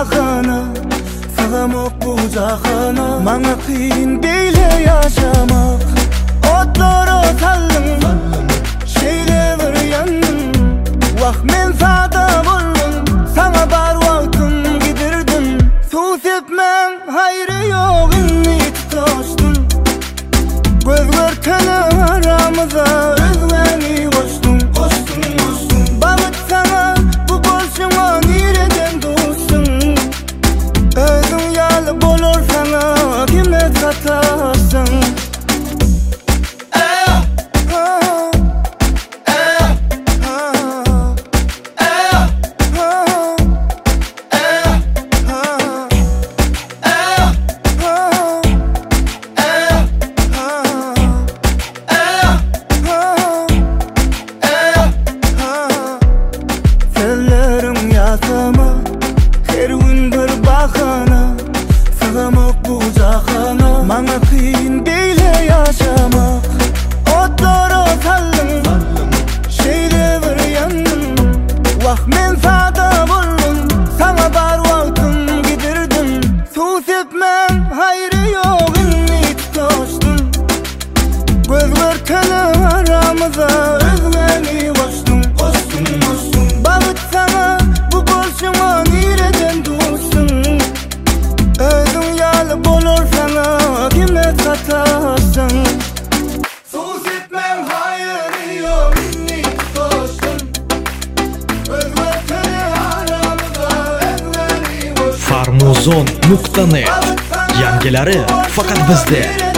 bağına, sığamak bu cahana. Mana kıyın beyle yaşamak, otlara saldım, şeyle bir yandım. Vah men sada buldum, sana bar vaktim gidirdim. Sus etmem hayrı yok, inni tutuştum. Göz görkeni aramıza özlemi koştum. Bağıt sana bu bolşuma nireden dostum. Özün yalı bolur sana kime satarsın. Her gün bir bahana, sığamak bu cahana. Mana kıyın beyle yaşamak, otlara saldım, şeyle bir yandım. Vah men sada buldum, sana bar vaktim gidirdim. Sus etmem hayrı yok, inni tutuştum. Göz görkeni aramıza özlemi koştum. Bağıt sana bu bolşuma nireden dostum. Özün yalı bolur sana kime satarsın. Sus etmem hayrı yok, inni tutuştum. Göz görkeni aramıza özlemi koştum. Farmuzon.net Yangilari faqat bizda.